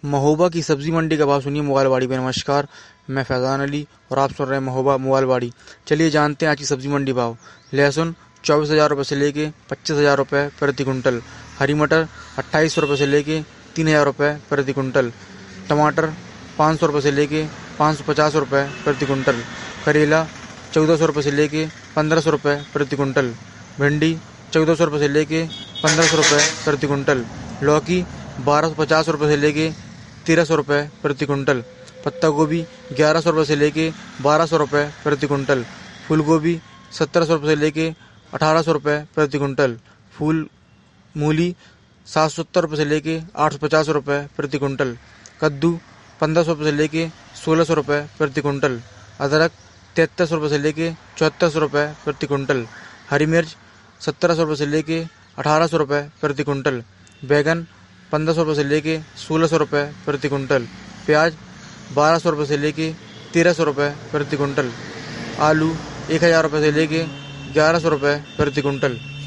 महोबा की सब्जी मंडी का भाव सुनिए मोबाइलवाड़ी में। नमस्कार, मैं फैजान अली और आप सुन रहे हैं महोबा मोबाइलवाड़ी। चलिए जानते हैं आज की सब्जी मंडी भाव। लहसुन 24,000 रुपये से लेके 25,000 रुपये प्रति कुंटल। हरी मटर 2800 रुपये से लेके 3,000 रुपये प्रति कुंटल। टमाटर 500 रुपये से लेके 550 रुपये प्रति कुंटल। करेला 1400 रुपये से लेके 1500 रुपये प्रति कुंटल। भिंडी 1400 रुपये से लेके 1500 रुपये प्रति कुंटल। लौकी 1250 रुपये से लेके 1300 रुपये प्रति कुंटल। पत्ता गोभी 1100 रुपये से लेके 1200 रुपये प्रति कुंटल। फूल गोभी 1700 रुपये से लेके 1800 रुपये प्रति कुंटल। मूली 770 रुपये से लेके 850 रुपये प्रति कुंटल। कद्दू 1500 रुपये से लेके 1600 रुपये प्रति कुंटल। अदरक 7300 रुपये से लेके 7400 रुपये प्रति कुंटल। हरी मिर्च 1700 रुपये से लेके 1800 रुपये प्रति कुंटल। बैगन 1500 रुपये से लेके 1600 रुपये प्रति कुंटल। प्याज 1200 रुपये से लेके 1300 रुपये प्रति कुंटल। आलू 1000 रुपये से लेके 1100 रुपये प्रति कुंटल।